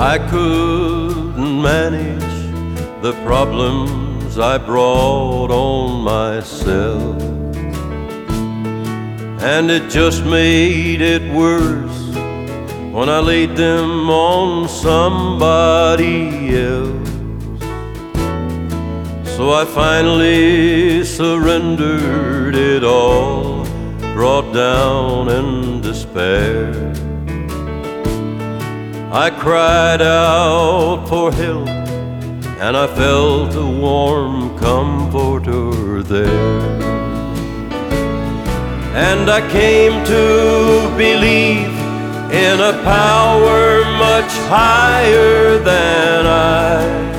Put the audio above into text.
I couldn't manage the problems I brought on myself, and it just made it worse when I laid them on somebody else. So I finally surrendered it all, brought down in despair. I cried out for help, and I felt a warm comforter there. And I came to believe in a power much higher than I,